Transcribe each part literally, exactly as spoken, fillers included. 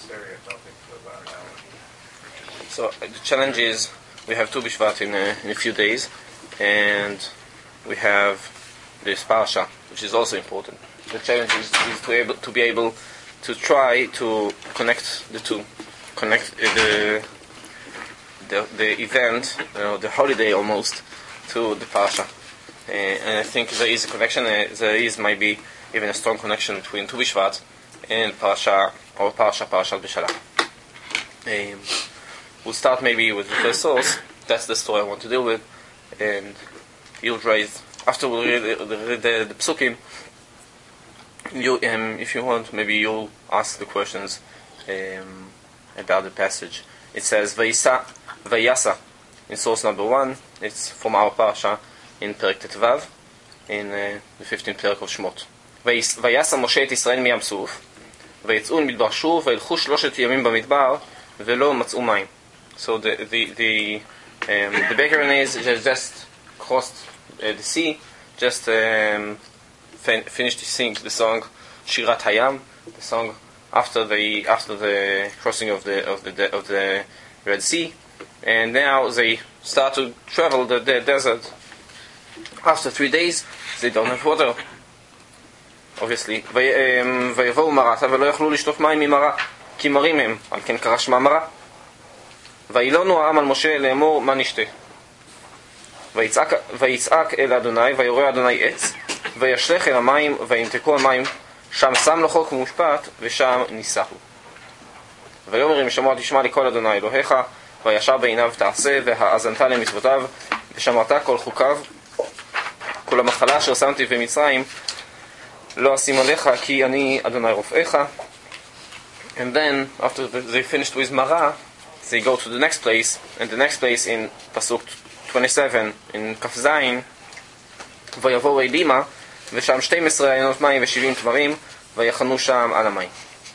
area topic for about an hour. So uh, the challenge is we have Tu B'Shvat in a, in a few days, and we have this Parsha, which is also important. The challenge is, is to able to be able to try to connect the two, connect uh, the the the event, you know, the holiday almost, to the Parsha. Uh, and I think there is a connection. Uh, there is maybe even a strong connection between Tu B'Shvat and Parsha or Parsha Parshat B'Shalach. Um, we'll start maybe with the first source. That's the story I want to deal with, and you'll raise after we read the, the, the, the psukim. You, um, if you want, maybe you'll ask the questions um, about the passage. It says Vayisa, Vayasa in source number one. It's from our parsha in Perek Tetvav, in uh, the fifteenth Perek of Shmot. Vayasa Moshe et Yisrael miyam Suf, ויצאו מדבר שוב, וילכו שלושת ימים במדבר, ולא מצאו מים. So the the the um, the background is just, just crossed uh, the sea, just um, fin- finished to sing the song Shirat Hayam, the song after the after the crossing of the of the of the Red Sea, and now they start to travel the, the desert. After three days, they don't have water. Obviously, ויבואו מרתה ולא יכלו לשטוף מים ממרה, כי מרים הם, על כן קרא שמה מרה. וילונו העם על משה לאמור מה נשתה. ויצעק, ויצעק אל אדוני, ויורה אדוני עץ, וישלך אל המים, וימתקו המים, שם שם לו חוק ומשפט, ושם ניסהו. ויאמר אם שמוע תשמע לי כל אדוני אלוהיך, וישר בעיניו תעשה, והאזנת למצוותיו, ושמרת כל חוקיו, כל המחלה אשר שמתי במצרים, לא אשים עליך, כי אני אדוני רופאיך. And then, after they finished with Mara, they go to the next place, and the next place in Pasuk twenty-seven, in Kaf Zayin, ויבואו אלימה, ושם שתים עשרה עיינות מים ושבעים תמרים, ויחנו שם על המים.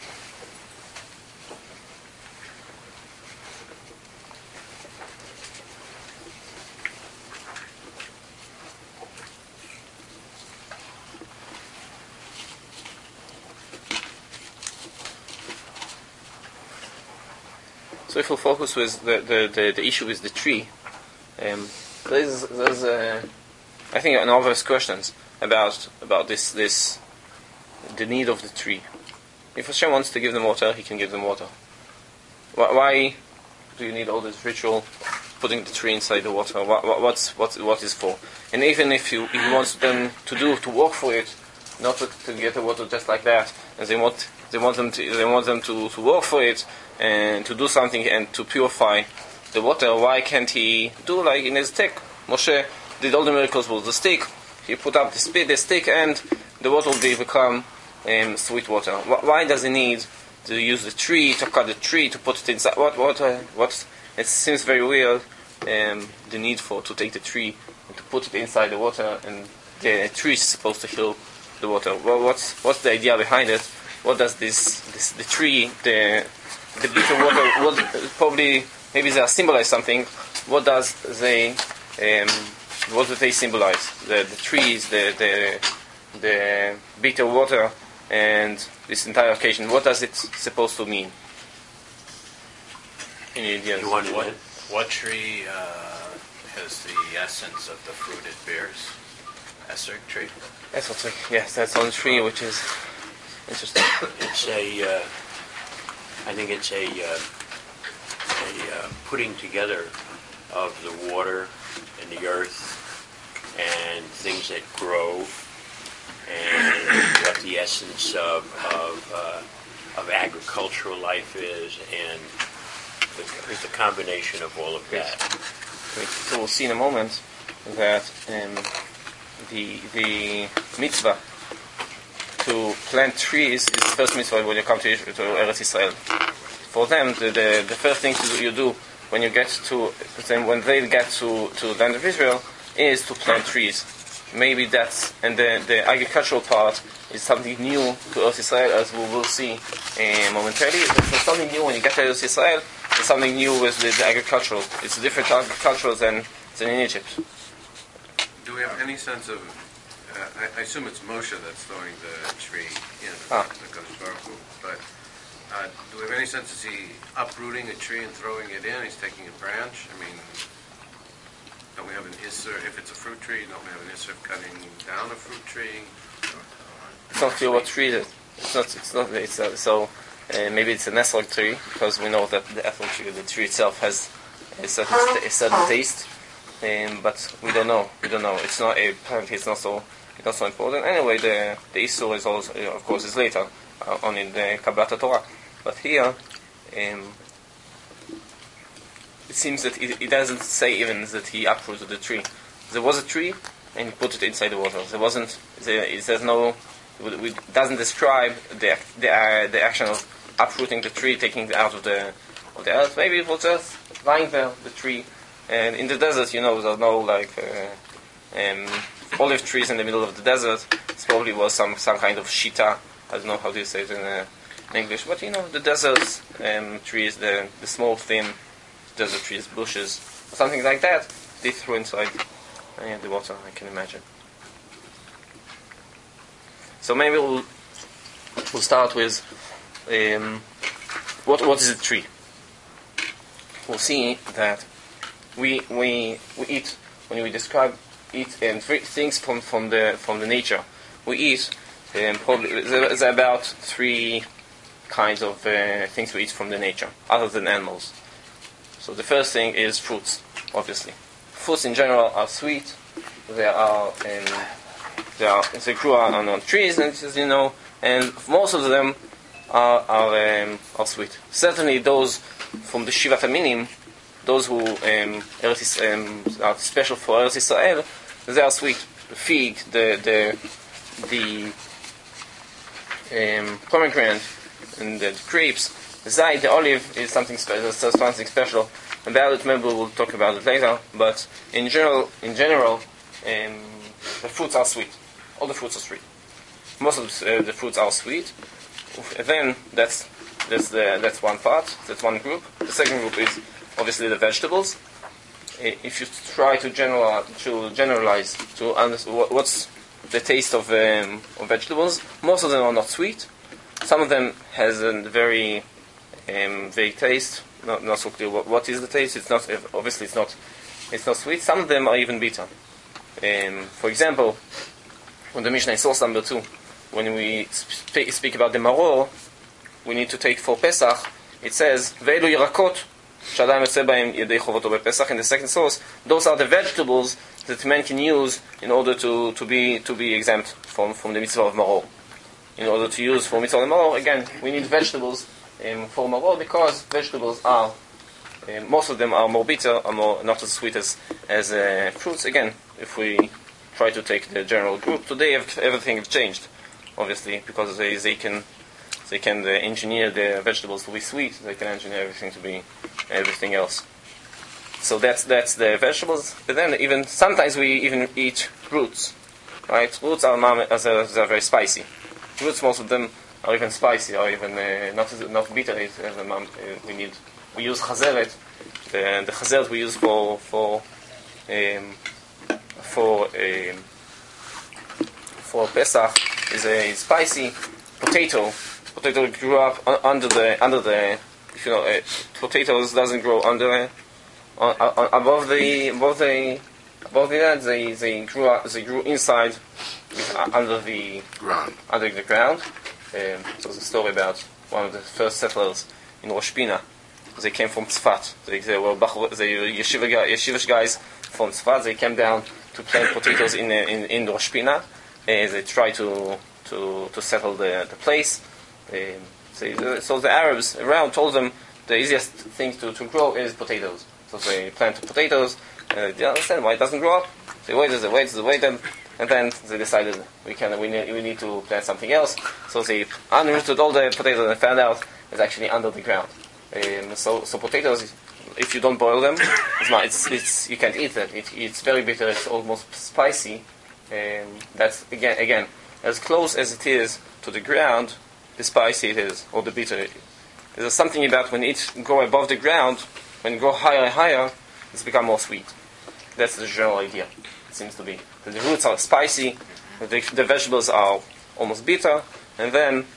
So if we'll focus with the, the, the, the issue with the tree, um, there's, there's a, I think an obvious questions about about this this the need of the tree. If Hashem wants to give them water, He can give them water. Why, why do you need all this ritual, putting the tree inside the water? What, what what's what what is for? And even if you if He wants them to do to walk for it, not to, to get the water just like that, and they want they want them to they want them to, to work for it and to do something and to purify the water. Why can't He do like in his stick? Moshe did all the miracles with the stick. He put up the spit, the stick, and the water will be become um, sweet water. Why does He need to use the tree, to cut the tree, to put it inside? What what uh, what? It seems very weird. Um, the need for to take the tree and to put it inside the water, and the tree is supposed to heal the water. Well, what's what's the idea behind it? What does this, this the tree, the the bitter water, what probably maybe they symbolize something. What does they um, what do they symbolize? The the trees, the the the bitter water, and this entire occasion. What does it supposed to mean? Any ideas? You want what? What tree uh, has the essence of the fruit it bears? Esrog tree. Esrog tree. Yes, that's one tree, which is interesting. It's a. Uh, I think it's a, uh, a uh, putting together of the water and the earth and things that grow and what the essence of of, uh, of agricultural life is, and the, the combination of all of that. So we'll see in a moment that um, the the mitzvah to plant trees is the first mitzvah when you come to, to Eretz Israel. For them, the, the the first thing to do, you do when you get to then when they get to, to the land of Israel is to plant trees. Maybe that's and the the agricultural part is something new to Eretz Israel, as we will see uh, momentarily. There's something new when you get to Eretz Israel. It's something new with the, the agricultural. It's different agricultural than than in Egypt. Do we have any sense of? Uh, I, I assume it's Moshe that's throwing the tree in ah. the Kodesh Baruch Hu, but Uh, do we have any sense, is he uprooting a tree and throwing it in? He's taking a branch? I mean, don't we have an isser, if it's a fruit tree, don't we have an isser of cutting down a fruit tree? It's not clear what tree it is. It's not. It's not. It's uh, so uh, maybe it's an ethyl tree because we know that the ethyl tree, the tree itself, has a certain st- a certain taste, um, but we don't know. We don't know. It's not a apparently. It's not so. It's not so important. Anyway, the the issur is also, uh, of course, is later uh, on in the Kabbalat Torah, but here. Um, It seems that it, it doesn't say even that he uprooted the tree. There was a tree, and he put it inside the water. There wasn't. There, there's no. It doesn't describe the the, uh, the action of uprooting the tree, taking it out of the of the earth. Maybe it was just lying there, the tree. And in the desert, you know, there's no like uh, um, olive trees in the middle of the desert. It probably was some some kind of shita. I don't know how to say it in, uh, in English, but you know, the desert um, trees, the the small thin. Desert trees, bushes, something like that, they threw inside uh, the water, I can imagine. So maybe we'll, we'll start with um, what what is a tree? We'll see that we we we eat when we describe eat and things from, from the from the nature. We eat um, probably there's about three kinds of uh, things we eat from the nature, other than animals. So the first thing is fruits, obviously. Fruits in general are sweet. They are, um, they are they grow on, on trees, as you know, and most of them are are, um, are sweet. Certainly, those from the Shivat Aminim, those who um, um, are special for Eretz Israel, they are sweet. The fig, the the the um, pomegranate, and the grapes. The zayt, the olive, is something special. Something special. About it, maybe we'll talk about it later. But in general, in general, um, the fruits are sweet. All the fruits are sweet. Most of the, uh, the fruits are sweet. Then that's that's the that's one part. That's one group. The second group is obviously the vegetables. If you try to general to generalize to understand what's the taste of, um, of vegetables, most of them are not sweet. Some of them has a very Um, they taste not not so clear. What, what is the taste? It's not obviously it's not it's not sweet. Some of them are even bitter. Um, for example, on the Mishnah in source number two, when we sp- speak about the maror, we need to take for Pesach. It says ve'elu yirakot shadam yotze b'hem yedei chovoto bePesach. In the second source, those are the vegetables that man can use in order to, to be to be exempt from, from the mitzvah of maror. In order to use for mitzvah of maror, again, we need vegetables. Um, for maror, because vegetables are um, most of them are more bitter, are more not as sweet as as uh, fruits. Again, if we try to take the general group today, everything has changed, obviously, because they they can they can uh, engineer the vegetables to be sweet. They can engineer everything to be everything else. So that's that's the vegetables. But then even sometimes we even eat roots, right? Roots are as are very spicy. Roots, most of them. Or even spicy, or even uh, not not bitter. As a mom, uh, we need we use chazeret. The the chazeret we use for for um, for um, for Pesach is a spicy potato. Potato grew up under the under the you know uh, potatoes doesn't grow under uh, uh, above the above the above the land. They they grew up, they grew inside uh, under the ground under the ground. Um, so there's a story about one of the first settlers in Rosh Pina. They came from Tzfat. They, they were they were yeshiva, yeshivish guys from Tzfat. They came down to plant potatoes in in, in Rosh Pina. Uh, they tried to to to settle the the place. Um, so, so the Arabs around told them the easiest thing to, to grow is potatoes. So they planted potatoes. Uh, they understand why it doesn't grow up. They waited, they waited, they waited. And then they decided we can we need we need to plant something else. So they unrooted all the potatoes and found out it's actually under the ground. Um, so so potatoes, if you don't boil them, it's not, it's, it's you can't eat them. It, it's very bitter. It's almost spicy. Um, that's again again as close as it is to the ground, the spicy it is or the bitter it is. There's something about when it go above the ground, when it go higher and higher, it's become more sweet. That's the general idea. Seems to be the roots are spicy, the, the vegetables are almost bitter, and then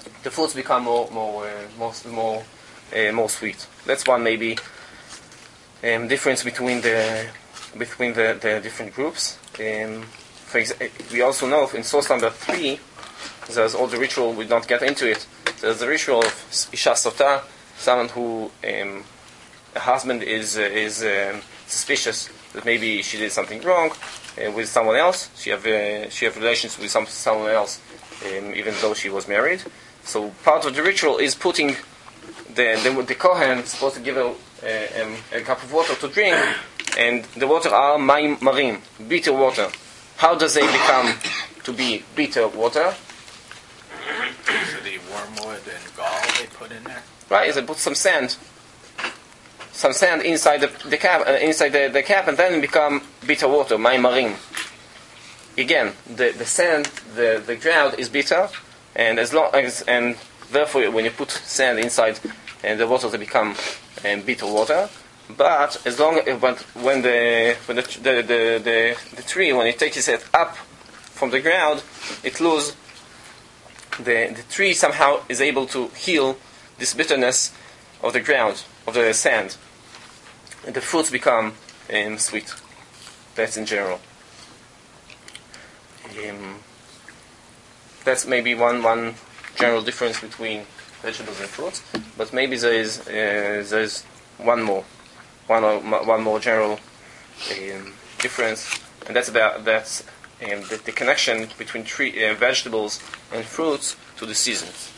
the fruits become more more uh, more more uh, more sweet. That's one maybe um, difference between the between the, the different groups. Um, for exa- we also know in source number three, there's all the ritual. We don't get into it. There's the ritual of Isha Sota, someone who um, a husband is uh, is um, suspicious that maybe she did something wrong uh, with someone else. She have uh, she have relations with some someone else, um, even though she was married. So part of the ritual is putting the the, the Kohen is supposed to give her uh, um, a cup of water to drink, and the water are mayim marim, bitter water. How does they become to be bitter water? So the wormwood and gall they put in there? Right, is they put some sand, some sand inside the, the cap, uh, inside the, the cap, and then it become bitter water, mayim marim. Again, the, the sand, the, the ground is bitter, and as long as and therefore when you put sand inside, and the water they become um, bitter water. But as long as but when the when the the, the, the, the tree when it takes it up from the ground, it loses. The, the tree somehow is able to heal this bitterness of the ground, of the sand. And the fruits become um, sweet. That's in general. Um, that's maybe one, one general difference between vegetables and fruits. But maybe there is uh, there is one more, one or, one more general um, difference, and that's about that's. Um, the, the connection between tree, uh, vegetables and fruits to the seasons.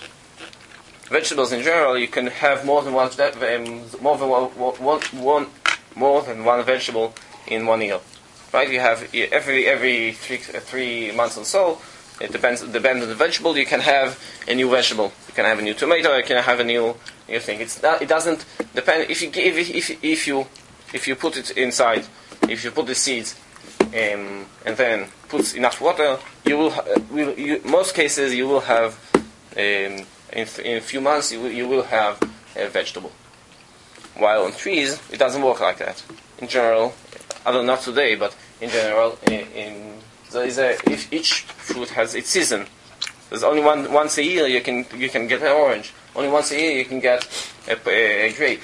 Vegetables in general, you can have more than one, um, more than one, one, one, more than one vegetable in one year, right? You have every every three uh, three months or so. It depends depends on the vegetable. You can have a new vegetable. You can have a new tomato. You can have a new new thing. It's not, it doesn't depend if you give if if you if you put it inside, if you put the seeds. Um, and then puts enough water, you will, ha- will you, most cases you will have um, in, in a few months you will, you will have a vegetable. While on trees it doesn't work like that. In general, although not today, but in general, in, in there is a if each fruit has its season. There's only one once a year you can you can get an orange. Only once a year you can get a, a, a grape.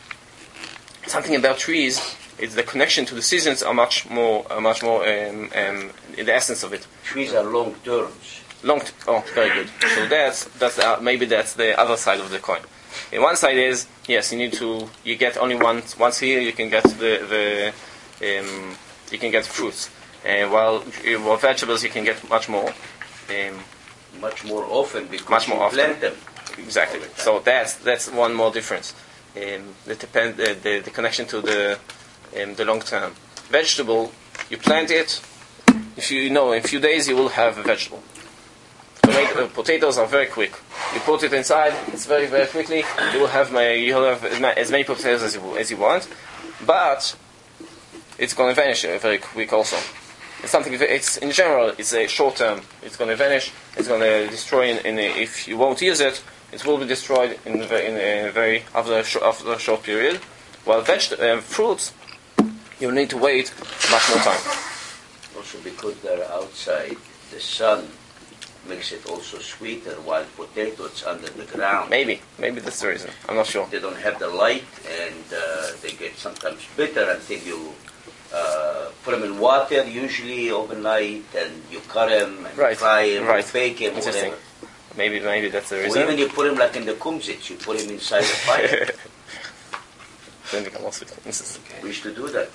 Something about trees. It's the connection to the seasons are much more, are much more um, um, in the essence of it. Trees are long terms. Long, t- oh, very good. So that's that's uh, maybe that's the other side of the coin. And one side is yes, you need to you get only once once a year you can get the the um, you can get fruits, and while while vegetables you can get much more. Um, Much more often because much more you often. plant them. Exactly. So that's that's one more difference. Um, that depend uh, the the connection to the um, the long term vegetable. You plant it. If you know in a few days you will have a vegetable. Tomato, uh, potatoes are very quick. You put it inside. It's very very quickly. You will have my you will have as many, as many potatoes as you as you want, but it's going to vanish uh, very quick also. It's something. It's in general. It's a short term. It's going to vanish. It's going to destroy. In, in a, if you won't use it, it will be destroyed in, in a very after a, sh- after a short period. While veg- uh, fruits, you need to wait much more time. Also because they're outside, the sun makes it also sweeter, while potatoes under the ground. Maybe, maybe that's the reason. I'm not sure. They don't have the light, and uh, they get sometimes bitter until you uh, put them in water, usually overnight, and you cut them and Right, fry them, right. or bake them, Interesting. whatever. Maybe, maybe that's the Or reason. even you put them like in the kumsitz, you put them inside the fire. Then they become more sweet. Interesting. We used to do that.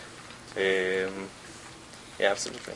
Um, yeah, absolutely.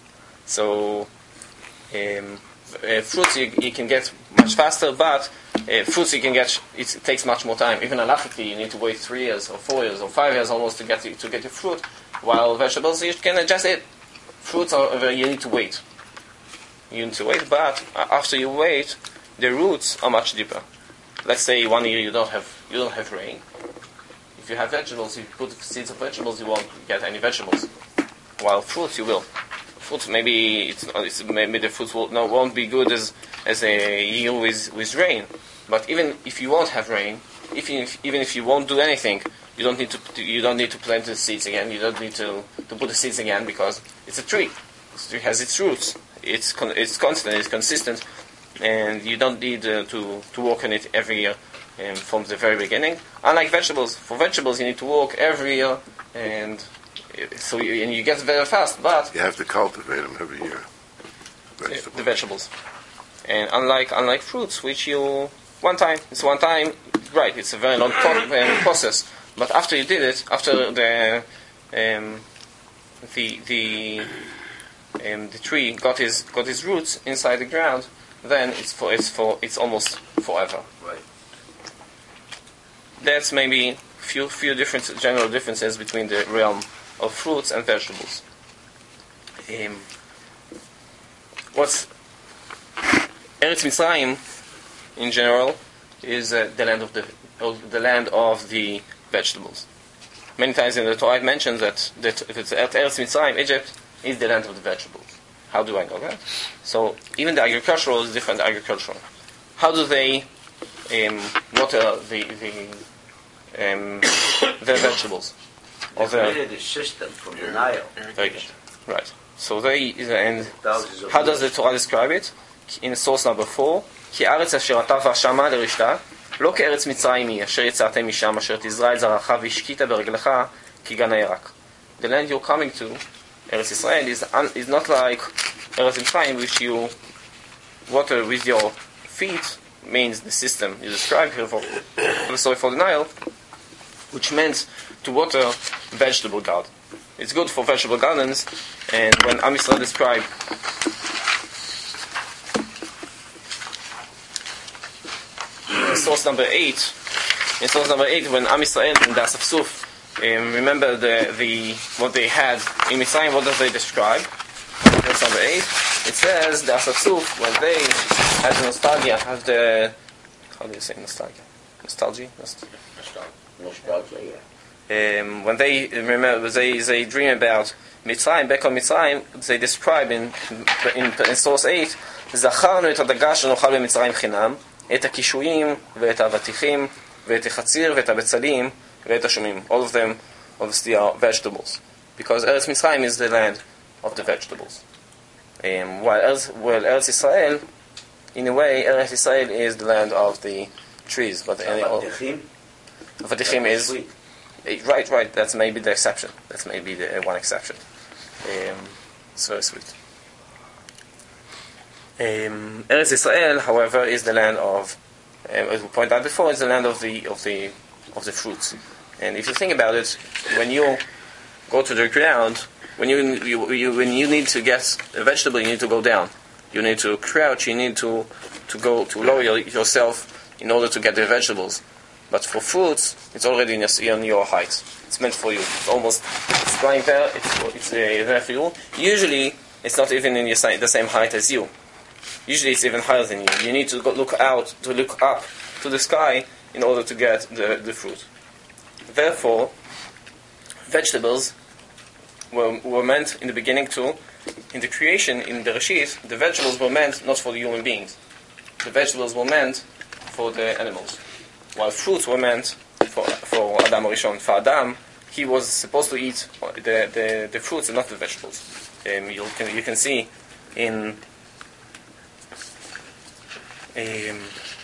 So, um, uh, fruits you, you can get much faster, but uh, fruits you can get it, it takes much more time. Even an apple tree, you need to wait three years or four years or five years almost to get to, to get your fruit. While vegetables you can just eat. Fruits are uh, you need to wait. You need to wait, but after you wait, the roots are much deeper. Let's say one year you don't have you don't have rain. If you have vegetables, if you put seeds of vegetables, you won't get any vegetables. While fruits, you will. Fruits, maybe it's, it's maybe the fruits will, no, won't be good as as a year with, with rain. But even if you won't have rain, if you, if, even if you won't do anything, you don't need to you don't need to plant the seeds again. You don't need to, to put the seeds again because it's a tree. The tree has its roots. It's con, it's constant. It's consistent. and you don't need uh, to, to work on it every year um, from the very beginning. Unlike vegetables, for vegetables you need to work every year, and uh, so you, and you get very fast, but You have to cultivate them every year. the Vegetables. vegetables. And unlike unlike fruits, which you one time, it's one time, right? It's a very long pro- um, process. But after you did it, after the um, the the um, the tree got his got his roots inside the ground, then it's for it's for it's almost forever. Right. That's maybe few few different general differences between the realm of fruits and vegetables. Um, what's Eretz Mitzrayim, in general, is uh, the land of the of the land of the vegetables. Many times in the Torah it mentions that that if it's at Eretz Mitzrayim, Egypt is the land of the vegetables. How do I know that? So even the agricultural is different agricultural. How do they um, water the the um, the vegetables? They Or the, created a system from the Nile. very good. Right. So they and Thousands of how does the years. Torah describe it? In source number four, כי ארץ אשר אתה ושמה לרשתה, לא כארץ מצרים היא, אשר יצאתם משם, אשר תזרע את זרעך והשקית ברגלך, כגן הירק. The land you're coming to, Eretz Israel, is, un, is not like Eretz Mitzrayim, which you water with your feet, means the system you described here for, for the story for the Nile, which meant to water vegetable garden. It's good for vegetable gardens, and when Am Yisrael described in source number eight, in source number eight, when Am Yisrael in the Asaf Suf, um, remember the, the what they had in Mitzrayim, what does they describe? Verse number eight, it says the Asaf Suf, when they had the nostalgia, have the, how do you say nostalgia? Nostalgia? Nost- Nostalgia, yeah. Um, when they remember, they, they dream about Mitzrayim, back on Mitzrayim, they describe in, in, in source eight, זכרנו את הדגה שנאכל במצרים חינם, את הקישואים ואת האבטיחים ואת החציר ואת הבצלים ואת השומים. All of them obviously are vegetables, because Eretz Mitzrayim is the land of the vegetables. Um, while Eretz, well, Eretz Israel, in a way, Eretz Israel is the land of the trees, but any Avatichim? Avatichim is Sweet. Eh, Right, right. That's maybe the exception. That's maybe the uh, one exception. Um, it's very sweet. Um, Eretz Israel, however, is the land of, uh, as we pointed out before, is the land of the of the of the fruits. And if you think about it, when you go to the ground, when you, you, you when you need to get a vegetable, you need to go down. You need to crouch. You need to to go to lower your, yourself in order to get the vegetables. But for fruits, it's already in your, in your height. It's meant for you. It's almost it's flying there. It's it's uh, there for you. Usually, it's not even in your, the same height as you. Usually, it's even higher than you. You need to go look out, to look up to the sky in order to get the, the fruit. Therefore, vegetables were, were meant in the beginning to, in the creation, in the Reshit, the vegetables were meant not for the human beings. The vegetables were meant for the animals. While fruits were meant for for Adam Rishon, for Adam, he was supposed to eat the the, the fruits and not the vegetables. Um, you can you can see in um,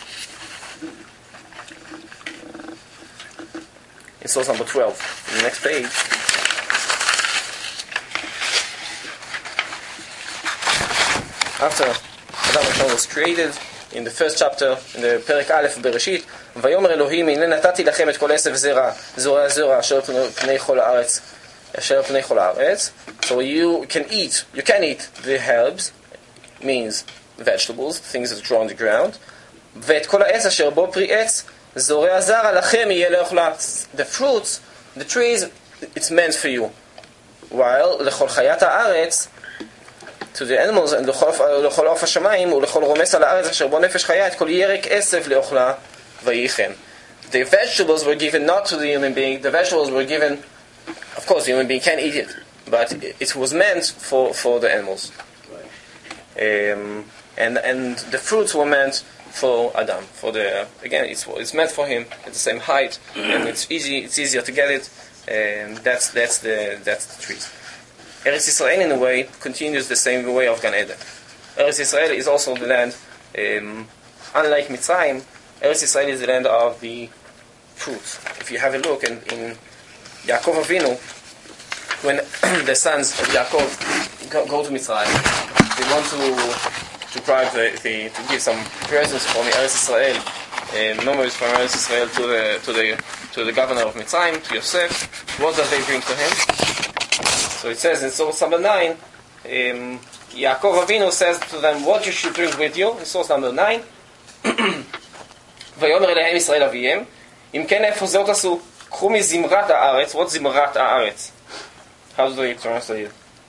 in source number twelve, in the next page. After Adam Rishon was created, in the first chapter, in the פרק א' בראשית, ויאמר אלוהים, הנה נתתי לכם את כל עשב זרע, זרע זרע, אשר פני כל הארץ, אשר פני כל הארץ. So you can eat, you can eat the herbs, means vegetables, things that grow on the ground, ואת כל העץ אשר בו פרי עץ, זורע זרע לכם יהיה לאכלה. The fruits, the trees, it's meant for you. While לכל חיית הארץ, to the animals, and לכל עוף השמיים ולכל רומס על הארץ אשר בו נפש חיה את כל ירק עשב לאוכלה ויחן. The vegetables were given not to the human being. The vegetables were given, of course the human being can eat it, but it was meant for, for the animals. Um, and and the fruits were meant for Adam, for the again it's it's meant for him at the same height, and it's easy it's easier to get it, and that's that's the that's the trees. Eretz Israel, in a way, continues the same way of Gan Eden. Eretz Israel is also the land Um, unlike Mitzrayim, Eretz Yisrael is the land of the fruits. If you have a look in, in Yaakov Avinu, when the sons of Yaakov go, go to Mitzrayim, they want to to bribe the, the to give some presents from Eretz Yisrael, uh, memories from Eretz Yisrael to the to the to the governor of Mitzrayim, to Yosef. What does they bring to him? So it says in source number nine, um, Yaakov Avinu says to them, what you should bring with you, in source number nine, ויאמר אליהם ישראל אביהם, אם כן איפה זה עוד עשו, קחו מזמרת הארץ, what זמרת הארץ? How do they translate it?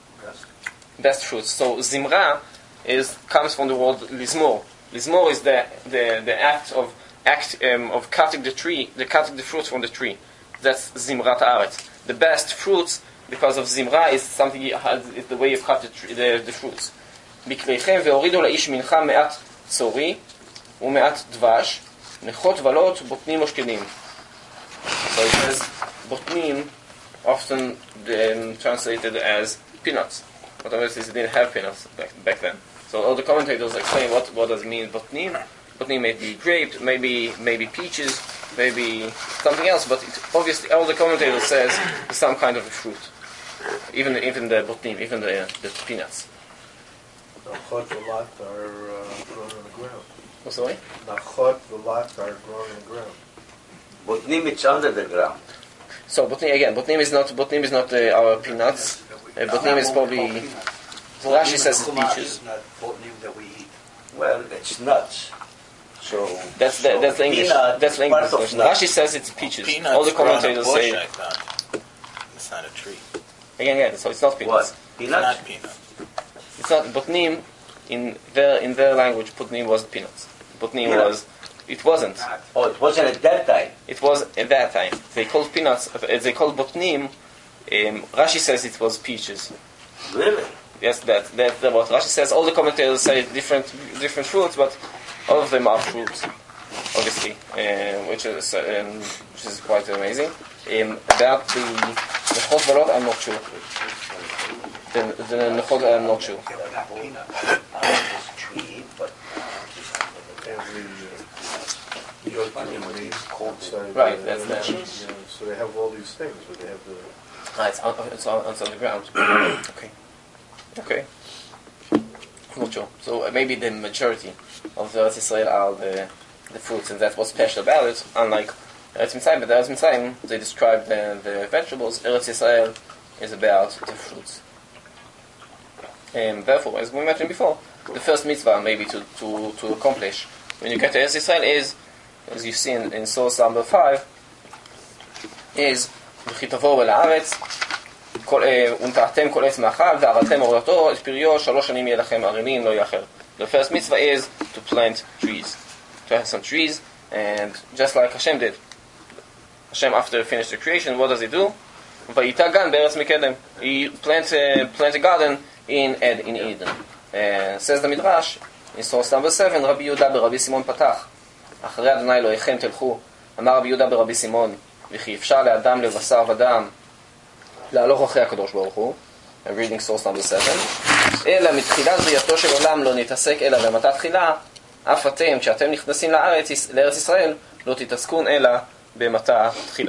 Best fruits. So zimra is comes from the word lizmor. Lizmor is the, the, the act of act um, of cutting the tree, the cutting the fruits from the tree. That's zimrat haaretz. The best fruits, because of zimra, is something is the way you cut the, tree, the, the fruits. מקריכם והורידו לאיש מנחה מעט צורי ומעט דבש, נחות ולות בוטנים ושקדים. So it says botnim, often um, translated as peanuts. But obviously they didn't have peanuts back, back then. So all the commentators explain what, what does it mean botnim. Botnim may be grape, maybe maybe peaches, maybe something else. But it, obviously all the commentators says it's some kind of a fruit. Even even the botnim, even the uh, the peanuts. Nachot v'lat are uh, grown on the ground. Oh, sorry? Nachot v'lat are grown on the ground. Botnim, it's under the ground. So botnim again. Botnim is not botnim is not uh, our peanuts. Uh, botnim is probably. Rashi says it's peaches. Not botnim that we eat. Well, it's nuts. So That's the that's the English. peanut That's the is English part of version. nuts. Rashi says it's peaches. Peanuts All the grow on a commentators bush, say I thought. It's not a tree. again, yeah. So it's not peanuts. What? It's Peanuts? not peanut. It's not botnim. In their in their language, botnim was peanuts. Botnim Peanuts. was. It wasn't. Oh, it wasn't at that time. It was at that time. They called peanuts. uh, They called botnim. Um, Rashi says it was peaches. Really? Yes, that that that what Rashi says. All the commentators say different different fruits, but all of them are fruits, obviously, uh, which is um, which is quite amazing. Um, about the the Nechot Valot, I'm not sure. The the Nechot, I'm not sure. Not peanut. This tree, but And the uh, yolk and the meat outside. Right, uh, that's uh, the- you know, so they have all these things, but they have the. Ah, it's on, it's on, it's on the ground. Okay. Okay. I'm not sure. So uh, maybe the majority of the Eretz Yisrael are the, the fruits, and that's what's special about it. Unlike Eretz Mitzrayim, but Eretz Mitzrayim, they describe the, the vegetables. Eretz Yisrael is about the fruits. And therefore, as we mentioned before, the first mitzvah maybe to, to, to accomplish when you get to Eretz Yisrael is, as you see in, in source number five, is וכי תבואו אל הארץ ונטעתם כל עץ מאכל וערלתם עורתו את פריו שלוש שנים יהיה לכם ערלים לא יאחר. The first mitzvah is to plant trees, to have some trees, and just like Hashem did. Hashem, after he finished the creation, what does he do? וייטע גן בארץ מקדם. He plant, uh, plant a garden in, Ed, in Eden. Uh, says the Midrash in source number seven, רבי יהודה ברבי סימון פתח אחרי אדוני אלוהיכם תלכו. אמר רבי יהודה ברבי סימון וכי אפשר לאדם לבשר ודם להלוך אחרי הקדוש ברוך הוא. I'm reading source number seven. אלא מתחילת בריאתו של עולם לא נתעסק אלא במתת תחילה, אף אתם כשאתם נכנסים לארץ, לארץ ישראל לא תתעסקון אלא במתת תחילה.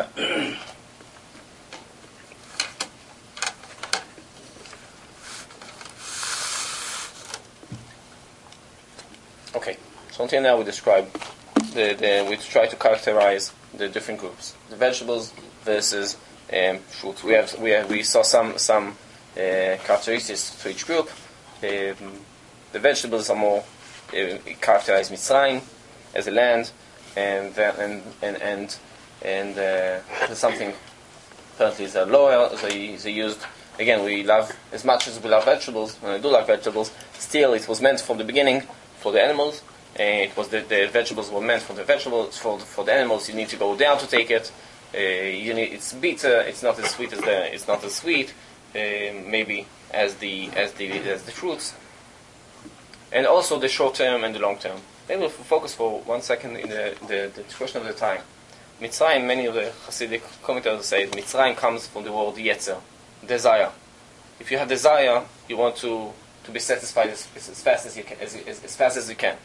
Okay, so until now we describe the, the we try to characterize the different groups, the vegetables versus um, fruits. We have we have, we saw some some uh, characteristics for each group. Um, the vegetables are more uh, characterized Mitzrayim as a land, and then, and and and and uh, there's something apparently they're loyal. They they used again. We love as much as we love vegetables, and I do like vegetables. Still, it was meant from the beginning for the animals. Uh, it was the, the vegetables were meant for the vegetables for the, for the animals. You need to go down to take it. Uh, you need, it's bitter. It's not as sweet as the. It's not as sweet, uh, maybe as the as the as the fruits. And also the short term and the long term. Maybe we'll focus for one second in the, the, the question of the time. Mitzrayim. Many of the Hasidic commentators say Mitzrayim comes from the word yetzer, desire. If you have desire, you want to, to be satisfied as, as fast as you can, as, as, as fast as you can.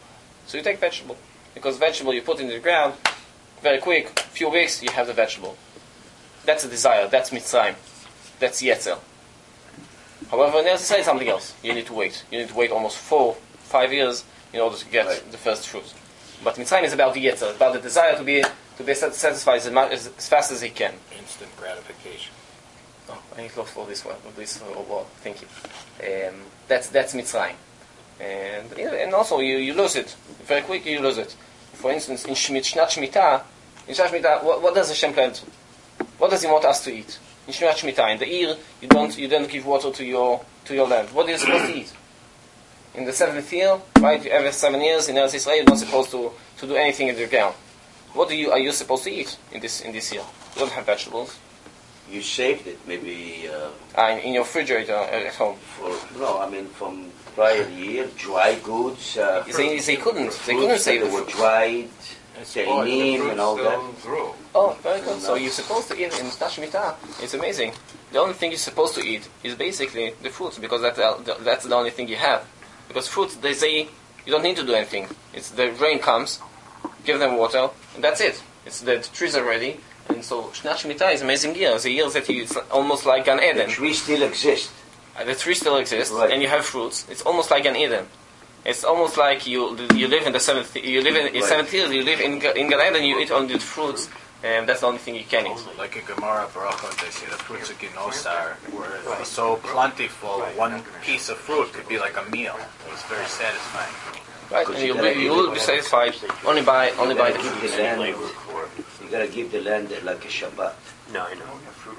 So you take vegetable. Because vegetable you put in the ground, very quick, few weeks, you have the vegetable. That's a desire, that's Mitzrayim. That's Yetzer. However, in Eretz Yisrael it's something else. You need to wait. You need to wait almost four, five years in order to get Right. the first fruit. But Mitzrayim is about the Yetzer, about the desire to be to be satisfied as, much, as, as fast as he can. Instant gratification. Oh, I need to look for this one, for this uh, word. Thank you. Um, that's that's Mitzrayim, and you know, and also you, you lose it very quickly. You lose it. For instance, in Shmit, Shnat Shemitah, in Shnat Shemitah, what, what does Hashem plan to? What does He want us to eat? In Shnat Shemitah, in the year, you don't you don't give water to your to your land. What are you supposed to eat? In the seventh year, right? Every seven years in Eretz Yisrael, you're not supposed to, to do anything in the ground. What do you are you supposed to eat in this in this year? You don't have vegetables. You saved it, maybe uh, Ah, in, in your refrigerator uh, at home. for no, I mean from prior year, dry goods. Uh, They, they couldn't. They couldn't fruits save that the were fruit. dried, It's Oh, the tahini fruit and all that. still grew. Oh, very good. So you're supposed to eat in Shnat Shemitah. It's amazing. The only thing you're supposed to eat is basically the fruits because that's the, that's the only thing you have. Because fruits, they say you don't need to do anything. It's the rain comes, give them water, and that's it. It's the, the trees are ready. And so Shnat Shemitah is amazing year. It's a year that you, it's almost like Gan The Eden. trees still exist. Uh, The tree still exists, Right. and you have fruits. It's almost like an Eden. It's almost like you you live in the seventh. You live in, in Right. seventh year. You live in Ga- in Gan Eden. You eat only the fruits, and that's the only thing you can eat. Like in Gemara Barachot, they say the fruits of Ginosar were so plentiful, one piece of fruit could be like a meal. It was very satisfying. Right, Because and you you'll gotta be, give you will it- be satisfied only by only by the Give fruits. the land, you gotta give the land like a Shabbat. No, I know.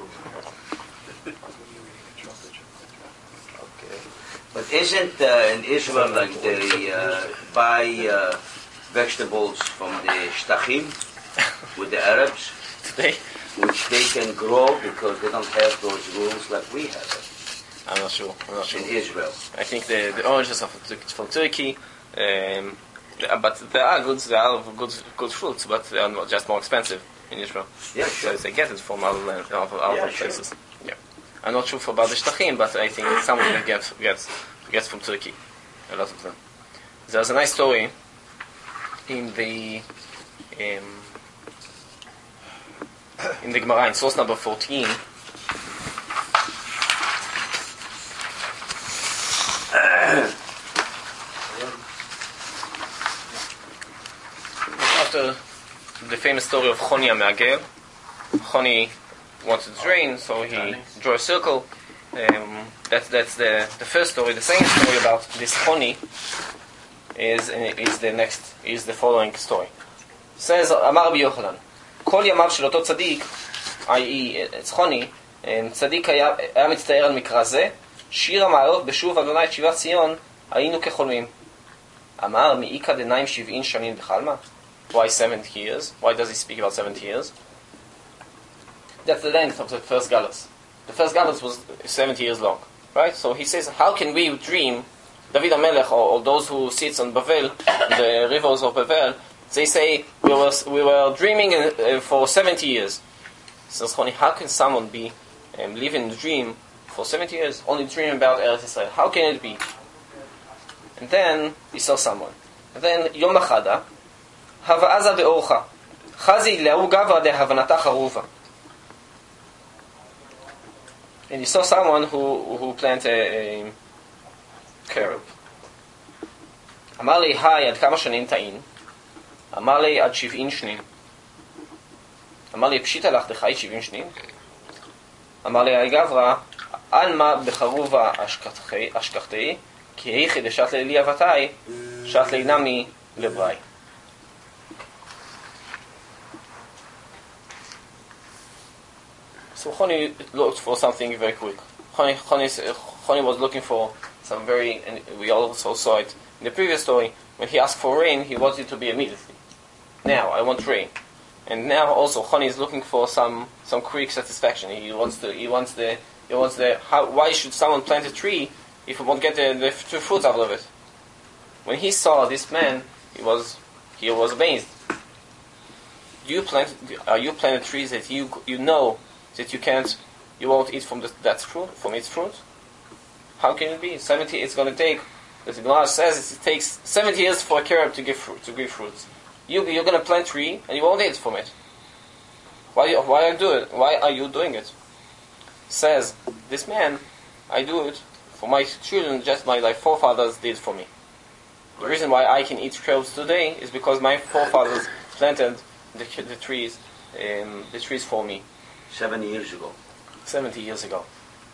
But isn't uh, in Israel like they uh, buy uh, vegetables from the Shtachim with the Arabs, Today, which they can grow because they don't have those rules like we have I'm not sure. I'm not sure. in Israel. I think the the oranges are from, Tur- from Turkey, um, the- but there are good there are good good fruits, but they are not- just more expensive in Israel. Yeah, So sure. they get it from other land, other, other Yeah, sure. places. Yeah, I'm not sure for about the Shtachim, but I think some of them get gets gets from Turkey. A lot of them. There's a nice story in the um, in the Gemara in source number fourteen. After the famous story of Choni HaMe'ager, Choni wanted to drain, so he drew a circle. Um, that's that's the, the first story. The second story about this Choni is is the next is the following story. Says Amar Rabbi Yochanan, כל ימיו של אותו צדיק, that is, it's Choni, צדיק היה, היה מצטער על מקרא זה, שיר המעלות בשוב אדוני את שיבת ציון, היינו כחולמים. אמר מאיכא דניים שבעין שנים בחלמא? Why seventy years? Why does he speak about seventy years? That's the length of the first galus. The first galus was seventy years long, right? So he says, how can we dream, David HaMelech, or, or those who sits on Bavel, the rivers of Bavel, they say, we were, we were dreaming uh, for seventy years. Says Choni, how can someone be um, living in a dream for seventy years, only dreaming about Eretz Yisrael? How can it be? And then he saw someone. And then Yom Achada, Hava'aza be'orcha, Chazi le'u gavra de'havanata charuva. And he saw someone who who planted a, a carob. אמר לי, היי, עד כמה שנים טעין? אמר לי, עד שבעים שנים. אמר לי, פשיטה לך דחי שבעים שנים? אמר לי, היי גברא, על מה בחרובה אשכחתי, כי היכי דשת לילי אבתי, שת לינמי לבראי. So Choni looked for something very quick. Choni, Choni, Choni was looking for some very, and we also saw it in the previous story, when he asked for rain, he wanted it to be immediately. Now, I want rain. And now also Choni is looking for some, some quick satisfaction. He wants the, he wants the, he wants the, how, why should someone plant a tree if he won't get the, the fruit out of it? When he saw this man, he was, he was amazed. Do you plant, are you planting trees that you, you know that you can't, you won't eat from the, that fruit, from its fruit? How can it be? seventy, it's going to take Because the Gemara says it takes seventy years for a carob to give fruit, to give fruits. You, you're going to plant a tree and you won't eat from it. Why, you- why are you do it? Why are you doing it? Says this man, I do it for my children, just my like forefathers did for me. The reason why I can eat carobs today is because my forefathers planted the, the trees, um, the trees for me Seven years ago. seventy years ago.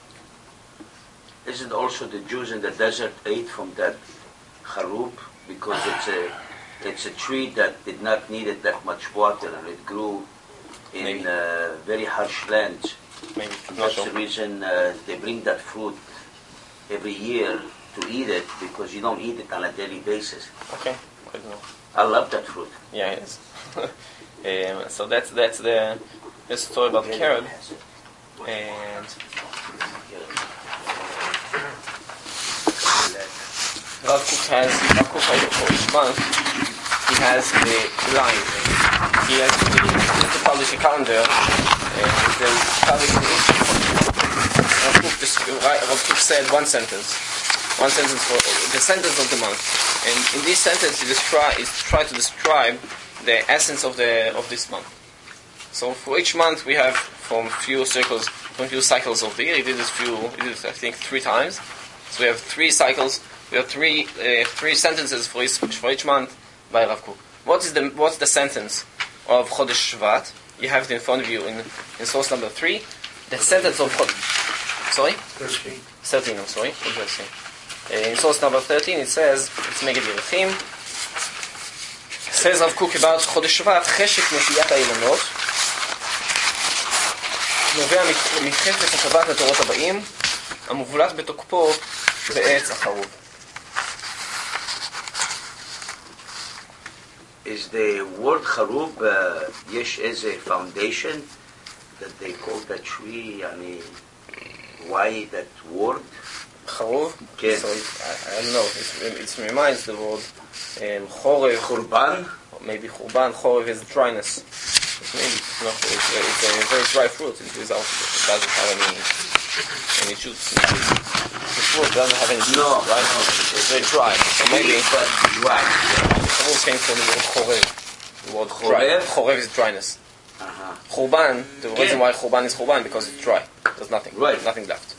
Isn't also the Jews in the desert ate from that charub because it's a it's a tree that did not need it that much water and it grew in Maybe. uh, very harsh lands. Maybe not That's sure. the reason uh, they bring that fruit every year to eat it because you don't eat it on a daily basis. Okay, I don't know. I love that fruit. Yeah, it is. um, so that's that's the the story about the carob. And Rav Kook has Rav Kook for for each month he has the line. He has to, he has to publish a calendar and then publish the each month. Rav Kook, just, Rav Kook said one sentence, one sentence for the sentence of the month, and in this sentence he describe is try to describe the essence of the of this month. So for each month we have from few circles, from few cycles of the year. He did this few, he did it I think three times. So we have three cycles. We have three uh, three sentences for each for each month by Rav Kook. What is the what's the sentence of Chodesh Shvat? You have it in front of you in, in source number three. The sentence of Chodesh. Sorry, thirteen. thirteen. I'm sorry. What did I say? Uh, in source number thirteen, it says it's Meged Yerachim. Says Rav Kook about Chodesh Shvat, Cheshek Netiat Ha'ilonot, נובע מחפץ הקבת לדורות הבאים, המובלט בתוקפו בעץ החרוב. Is the word charub uh, yesh as a foundation that they call that tree? I mean, why that word? חרוב? Yes. So it, I, I don't know, it, it reminds the word um, חורב, Churban? or maybe חורבן, חורב is dryness. Maybe it's not, it's a, it's a very dry fruit, it, without, it doesn't have any any juice. The fruit doesn't have any juice, No. right? It's very dry, so maybe But dry. חרוב came from the word חורב. The word dry. חורב? חורב is dryness. Uh-huh. Churban, the reason why Churban is Churban because it's dry. There's nothing. Right. Nothing left.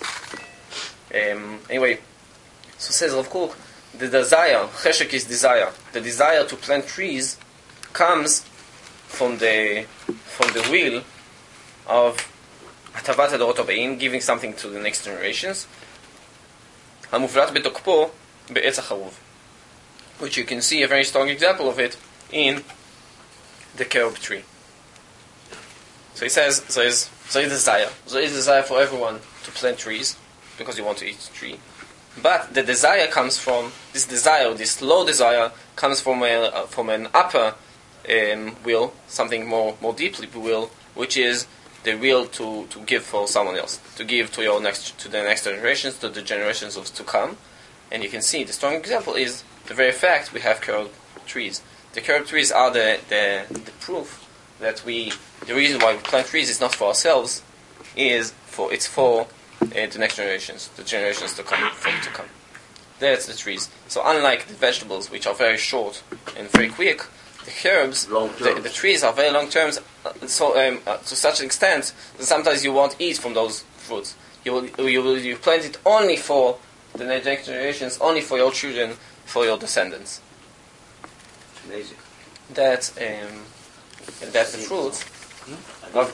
Um, anyway, so says Rav Kook, the desire, Cheshek is desire. The desire to plant trees comes from the from the will of Hatavat Adorot Habayim, giving something to the next generations. Hamuvlat betokpo be'etz hacharuv, which you can see a very strong example of it in the carob tree. So he says there is there is desire. There is desire for everyone to plant trees because you want to eat a tree. But the desire comes from this desire, this low desire comes from a uh, from an upper um, will, something more more deeply will, which is the will to, to give for someone else, to give to your next to the next generations, to the generations of to come. And you can see the strong example is the very fact we have carob trees. The carob trees are the, the the proof that we the reason why we plant trees is not for ourselves, is for it's for uh, the next generations, the generations to come from to come. That's the trees. So unlike the vegetables, which are very short and very quick, the herbs, Long the, term. the trees are very long terms. Uh, so um, uh, to such an extent that sometimes you won't eat from those fruits. You will you will you plant it only for the next generations, only for your children, for your descendants. Amazing. That's um, that's the fruit. Rav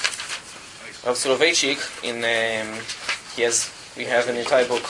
Rav Soloveitchik in um, he has we have an entire book,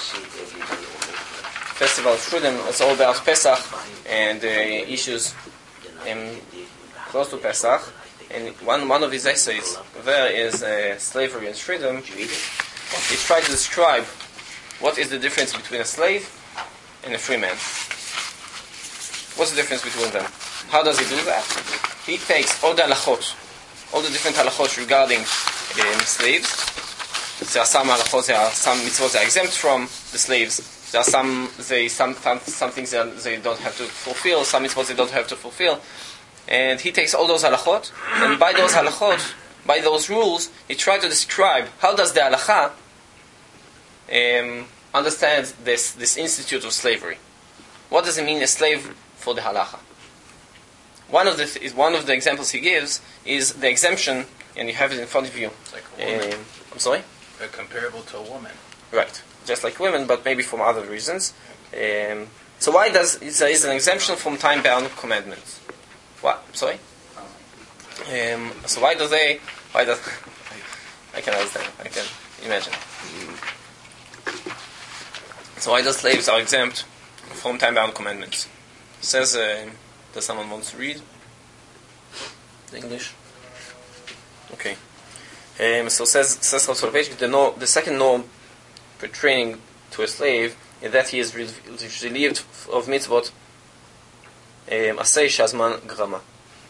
Festival of Shrudim. It's all about Pesach and uh, issues um, close to Pesach. And one one of his essays there is uh, slavery and freedom. He tried to describe what is the difference between a slave and a free man. What's the difference between them? How does he do that? He takes all the halachot, all the different halachot regarding um, slaves. There are some halachot, there are some mitzvot they are exempt from the slaves. There are some they some some, some things that they don't have to fulfill. Some mitzvot they don't have to fulfill. And he takes all those halachot, and by those halachot, by those rules, he tries to describe how does the halacha um, understand this this institute of slavery. what does it mean a slave for the halacha? One of the th- is one of the examples he gives is the exemption, and you have it in front of you. It's like a woman. Um, I'm sorry? They're comparable to a woman. Right, just like women, but maybe for other reasons. Um, so why does there is an exemption from time-bound commandments? What? I'm sorry. Um, so why do they? Why does? I can understand. I can imagine. So why does slaves are exempt from time-bound commandments? It says, uh, does someone wants to read the English? Okay. Um, so says says also basically the no, the second norm for training to a slave is that he is re- relieved of mitzvot asay shazman grama,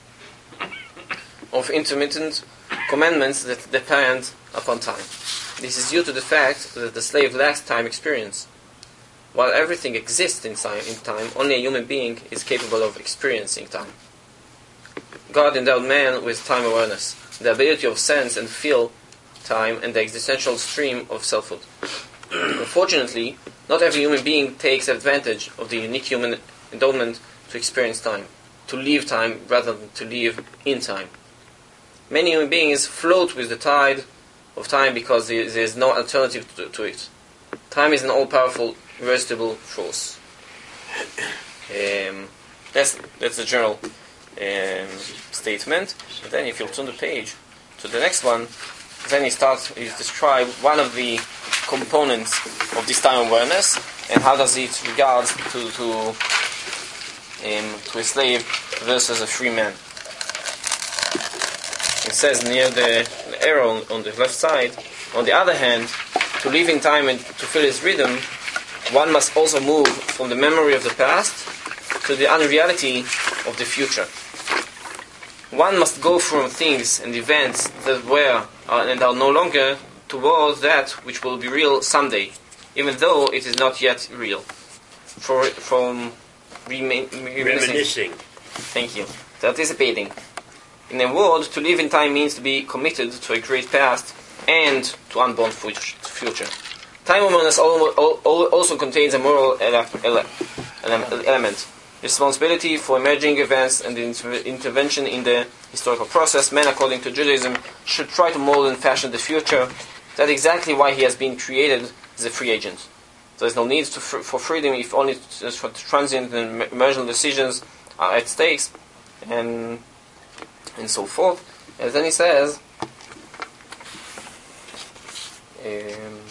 of intermittent commandments that depend upon time. This is due to the fact that the slave lacks time experience. While everything exists in time, in time, only a human being is capable of experiencing time. God endowed man with time awareness, the ability of sense and feel time, and the existential stream of selfhood. Unfortunately, not every human being takes advantage of the unique human endowment to experience time, to live time rather than to live in time. Many human beings float with the tide of time because there is no alternative to, to it. Time is an all-powerful, irresistible force. Um, that's that's the general um, statement. And then if you turn the page to the next one, then he starts, he describe one of the components of this time awareness and how does it regard to to, um, to a slave versus a free man. It says near the, the arrow on, on the left side, on the other hand, to live in time and to feel its rhythm, one must also move from the memory of the past to the unreality of the future. One must go from things and events that were uh, and are no longer towards that which will be real someday, even though it is not yet real. For, from remain, Reminiscing. Thank you. To anticipating. In a word, to live in time means to be committed to a great past and to unborn future. Time awareness also contains a moral ele- ele- ele- element. Responsibility for emerging events and the inter- intervention in the historical process. Man, according to Judaism, should try to mold and fashion the future. That's exactly why he has been created as a free agent. There is no need to fr- for freedom if only t- for transient and marginal decisions are at stakes, and and so forth. And then he says, um,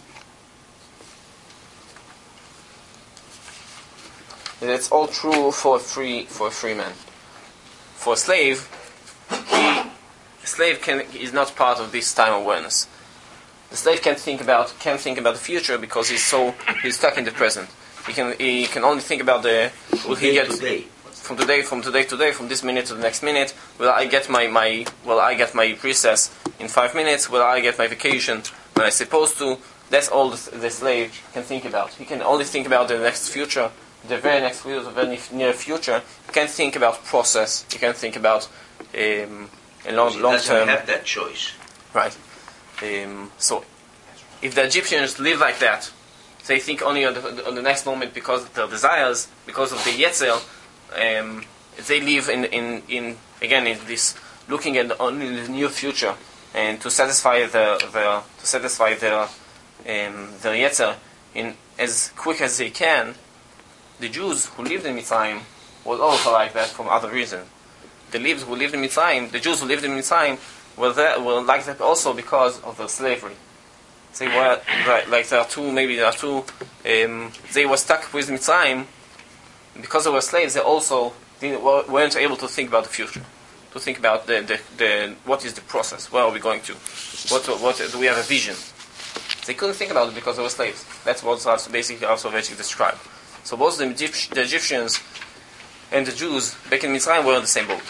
that's all true for a free for a free man. For a slave, he, a slave can is not part of this time awareness. The slave can't think about can't think about the future because he's so he's stuck in the present. He can he can only think about the will he get today. from today from today to today from this minute to the next minute. Will I get my, my will I get my recess in five minutes? Will I get my vacation when I'm supposed to? That's all the, the slave can think about. He can only think about the next future, the very next future, the very near future. He can't think about process. He can't think about um, a long He long doesn't term. have that choice. Right. Um, so, if the Egyptians live like that, they think only on the, on the next moment because of their desires, because of the Yetzer, um, they live in, in, in again in this looking at the, only the near future and to satisfy the, the to satisfy their um, their Yetzer in as quick as they can. The Jews who lived in Mitzrayim was also like that from other reasons. The lived who lived in Mitzrayim, the Jews who lived in Mitzrayim, were there, were like that also because of the slavery. They were like there are two, maybe there are two. Um, they were stuck with Mitzrayim because they were slaves. They also didn't, weren't able to think about the future, to think about the, the, the what is the process, where are we going to, what what do we have a vision. They couldn't think about it because they were slaves. That's what also basically also basically described. So both the, Egypt, the Egyptians and the Jews back in Mitzrayim were in the same boat.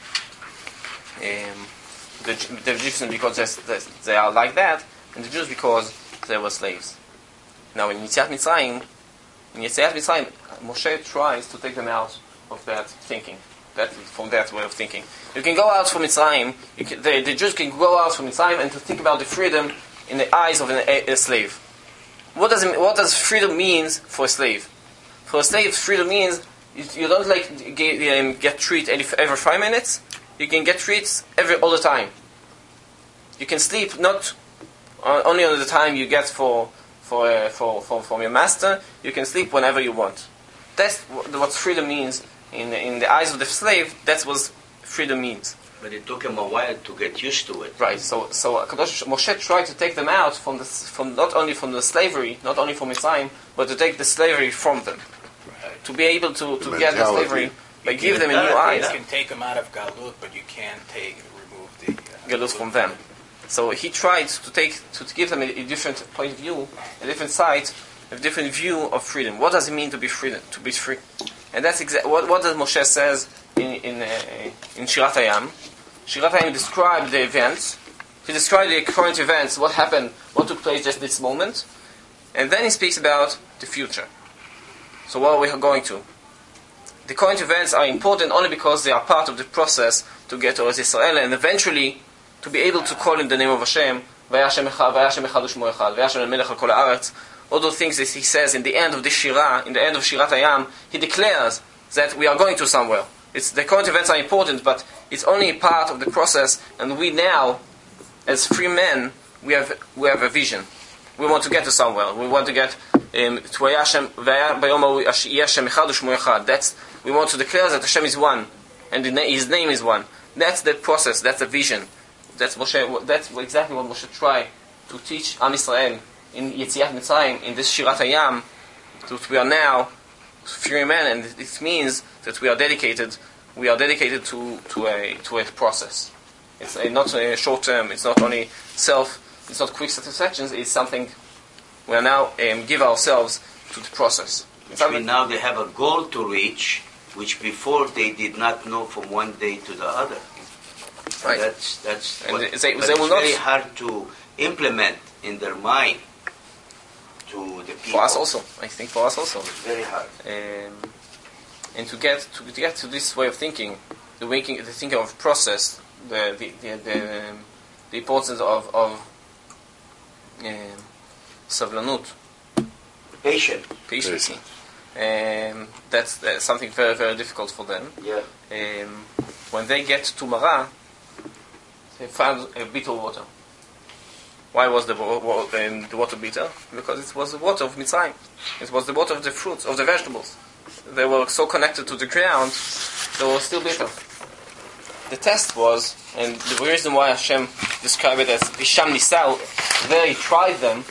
Um, the, the Egyptians because they, they are like that, and the Jews because they were slaves. Now in Yetziat Mitzrayim, in Yetziat Mitzrayim, Moshe tries to take them out of that thinking, that from that way of thinking. You can go out from Mitzrayim, you can, the, the Jews can go out from Mitzrayim and to think about the freedom in the eyes of an, a, a slave. What does it, what does freedom means for a slave? For a slave, freedom means you, you don't like get, um, get treat every, every five minutes. You can get treats every all the time. You can sleep not on, only on the time you get for for, uh, for for from your master. You can sleep whenever you want. That's what, what freedom means in in the eyes of the slave. That's what freedom means. But it took him a while to get used to it. Right. So so Kadosh Moshe tried to take them out from the from not only from the slavery, not only from Mitzrayim, but to take the slavery from them. Right. To be able to, to The get the mentality. slavery, by You give them a can- new yeah. eyes. You can take them out of Galut, but you can't take remove the uh, Galus from them. So he tried to take to, to give them a, a different point of view, a different sight, a different view of freedom. What does it mean to be free? To be free, and that's exactly what what does Moshe says in in uh, in Shirat Hayam. Shirat Hayam described the events. He described the current events, what happened, what took place just this moment, and then he speaks about the future. So what are we going to? The current events are important only because they are part of the process to get to Eretz Israel, and eventually to be able to call in the name of Hashem, Vayashem Echad, Vayashem Echad U'Shmo Echad, Vayashem Melech Al Kol Haaretz. All those things that he says in the end of this Shirah, in the end of Shirat Hayam, he declares that we are going to somewhere. It's, the current events are important, but it's only a part of the process, and we now, as free men, we have we have a vision. We want to get to somewhere. We want to get um, to Vayashem Bayom Yashem Echad U'Shmo Echad. That's we want to declare that Hashem is one, and the na- His name is one. That's the process. That's the vision. That's Moshe. That's exactly what Moshe tried to teach Am Yisrael in Yetziat Mitzrayim, in this Shirat Hayam. That we are now free men, and it means that we are dedicated. We are dedicated to to a to a process. It's a, not a short term. It's not only self. It's not quick satisfactions. It's something we are now um, give ourselves to the process. It's I mean, something- now they have a goal to reach, which before they did not know from one day to the other. Right. That's that's And what, they- but they it's will not- very hard to implement in their mind to the people. For us also, I think for us also. It's very hard. Um, and to get to, to get to this way of thinking, the waking, the thinking of process, the the the, the, um, the importance of of um, savlanut, Patient. patience. Um, that's, that's something very very difficult for them. Yeah. Um, when they get to Mara, they found a bitter water. Why was the, wa- wa- um, the water bitter? Because it was the water of Mitzrayim. It was the water of the fruits, of the vegetables. They were so connected to the ground, they were still bitter. The test was, and the reason why Hashem described it as Visham Nisal, there he tried them.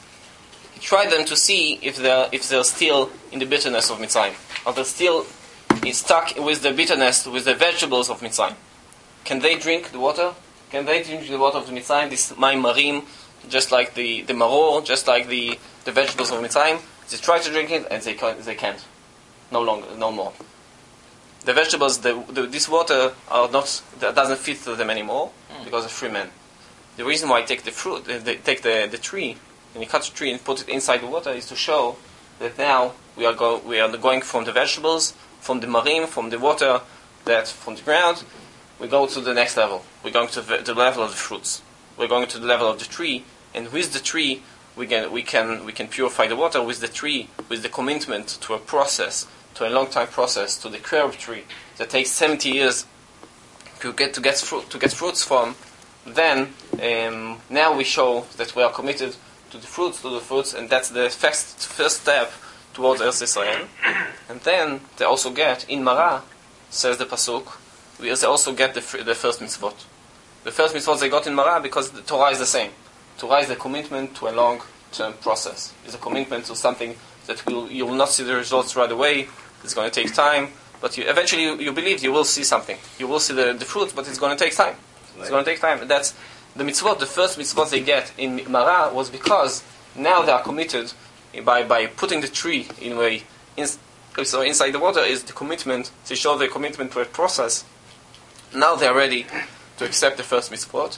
He tried them to see if they're if they're still in the bitterness of Mitzrayim, or they're still stuck with the bitterness, with the vegetables of Mitzrayim. Can they drink the water? Can they drink the water of the Mitzrayim, this Mayim Marim, just like the, the maror, just like the, the vegetables of Mitzrayim? They try to drink it, and they can't. They can't. No longer, no more. The vegetables, the, the, this water are not, that doesn't fit to them anymore because of free men. The reason why I take the fruit, uh, they take the, the tree, and you cut the tree and put it inside the water is to show that now we are go, we are going from the vegetables, from the marim, from the water, that from the ground, we go to the next level. We're going to the, the level of the fruits. We're going to the level of the tree, and with the tree, we can we can we can purify the water. With the tree, with the commitment to a process, to a long time process, to the curb tree that takes seventy years to get to get fruit to get fruits from. Then um, now we show that we are committed to the fruits, to the fruits, and that's the first first step towards Eretz Israel. And then they also get in Mara, says the pasuk, we they also get the fir- the first mitzvot. The first mitzvot they got in Mara because the Torah is the same. Torah is the commitment to a long-term process. It's a commitment to something that will you will not see the results right away. It's going to take time, but you, eventually you, you believe you will see something. You will see the, the fruit, but it's going to take time. It's going to take time. And that's the mitzvot. The first mitzvot they get in Mara was because now they are committed by by putting the tree in a way. In, so inside the water is the commitment. They show their commitment to a process. Now they are ready to accept the first mitzvot.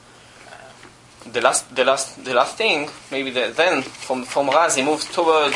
The last, the last, the last thing, maybe the, then from from Raz he moved toward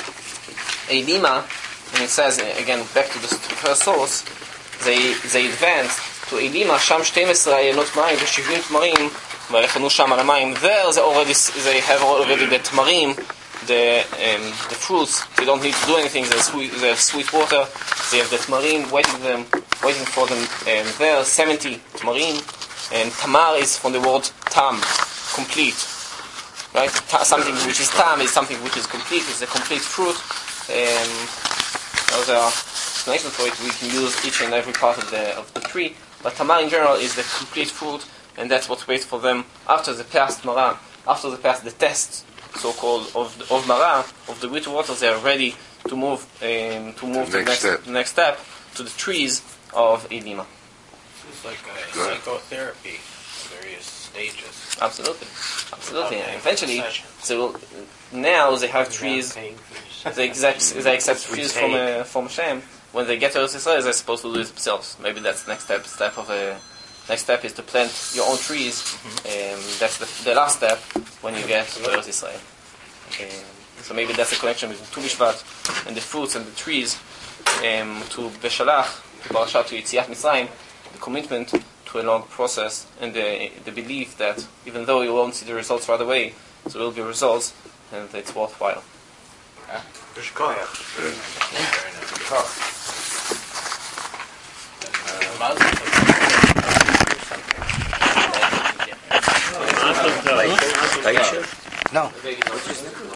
Elima, and it says again back to the first source. They they advanced to Elima. Sham שתים עשרה עיינות מים ושבעים תמרים ויחנו שם על המים. There they already they have already the tmarim, the um, the fruits, they don't need to do anything. They have sweet, they have sweet water. They have the tamarim waiting them, waiting for them. And there are seventy tamarim. And tamar is from the word tam, complete. Right? Ta- something which is tam is something which is complete. It's a complete fruit. Um, so there are explanations for it. We can use each and every part of the of the tree. But tamar in general is the complete fruit, and that's what waits for them after they passed mara, after they passed the test, so-called of the, of mara, of the bitter water. They are ready to move um, to move to the next next step. next step to the trees of Ilima. It's like a Good. psychotherapy, various stages. Absolutely, absolutely. Without And eventually, paying for so now they have trees. Paying for this. They accept they accept trees from uh, from Hashem. When they get to Eretz Yisrael, they're supposed to do it themselves. Maybe that's the next step. Step of a next step is to plant your own trees. Um, that's the, the last step when you get to Eretz Yisrael. Um, so maybe that's the connection between Tu B'Shvat and the fruits and the trees um, to Beshalach, to Parashat, to Yetziat Mitzrayim, the commitment to a long process and the the belief that even though you won't see the results right away, there will be results and it's worthwhile. Mazel tov. Like, No. Very good.